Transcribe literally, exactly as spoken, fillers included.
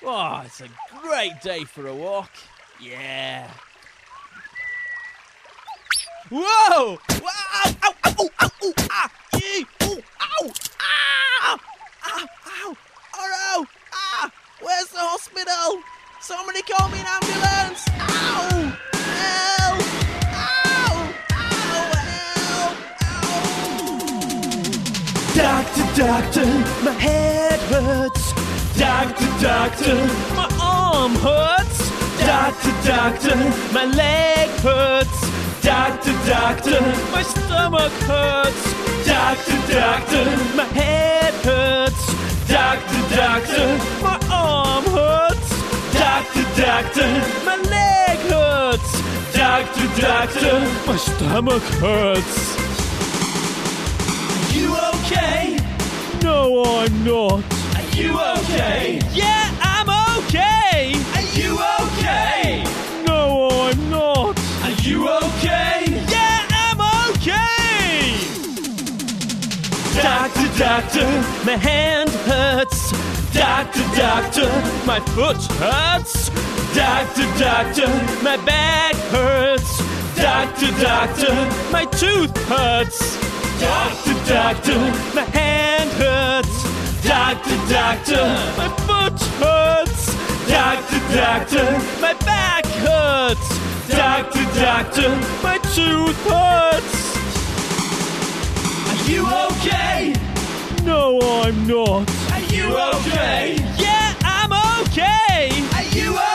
Oh, it's a great day for a walk. Yeah. Whoa! Wow! Ow! Ow! Ow! Ow! Ow! Ah! Yee! Ooh! Ow! Ah! Ah! Ow! Oh no! Ah! Where's the hospital? Somebody call me an ambulance! Ow! Help! Ow! Ow! Help! Ow! Doctor, doctor, my head hurts. Doctor, doctor, my arm hurts. Doctor, doctor, my leg hurts. Doctor, doctor, my stomach hurts. Doctor, doctor, my head hurts. Doctor, doctor, my arm hurts. Doctor, doctor, my leg hurts. Doctor, doctor, my stomach hurts. Are you okay? No, I'm not. Are you okay? Yeah, I'm okay! Are you okay? No, I'm not! Are you okay? Yeah, I'm okay! Doctor, doctor, my hand hurts. Doctor, doctor, my foot hurts. Doctor, doctor, my back hurts. Doctor, doctor, my tooth hurts. Doctor, doctor, my hand hurts. Doctor, doctor, my foot hurts. Doctor, doctor, my back hurts. Doctor, doctor, my tooth hurts. Are you okay? No, I'm not. Are you okay? Yeah, I'm okay! Are you okay?